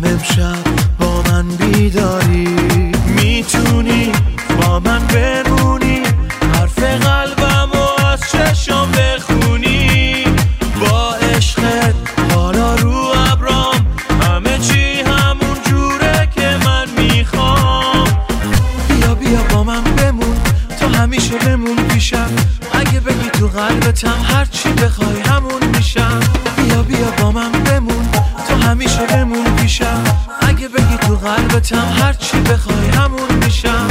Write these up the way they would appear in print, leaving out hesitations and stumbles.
امشب با من بیداری، میتونی با من بمونی، حرف قلبمو از چشم بخونی، با عشقت حالا رو ابرام همه چی همون جوره که من میخوام. بیا بیا با من بمون، تو همیشه بمون پیشم، اگه بگی تو قلبتم هرچی بخوای همون میشم. بیا بیا با من بمون، تو همیشه بمون پیشم، اگه بگی تو قلبتم هرچی بخوای همون میشم.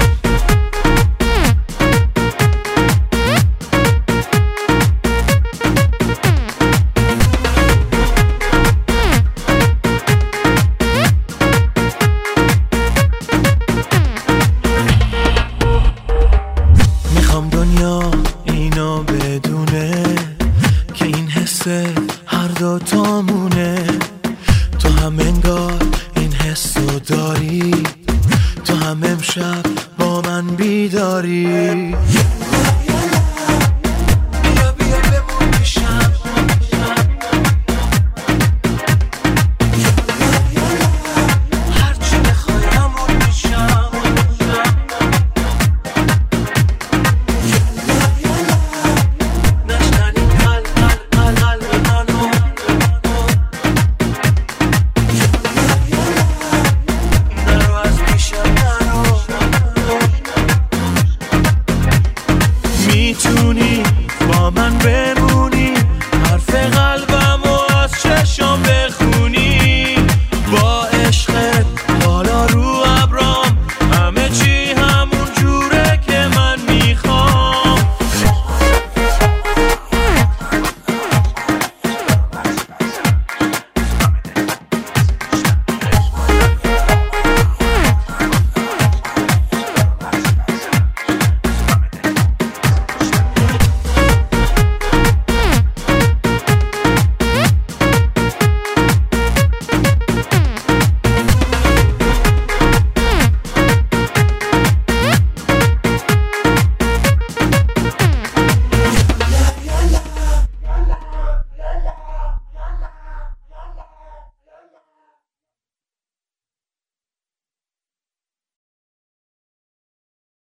میخوام دنیا اینو بدونه که این حس هر دو تامونه، تو هم انگار این حسو داری، تو هم امشب با من بیداری.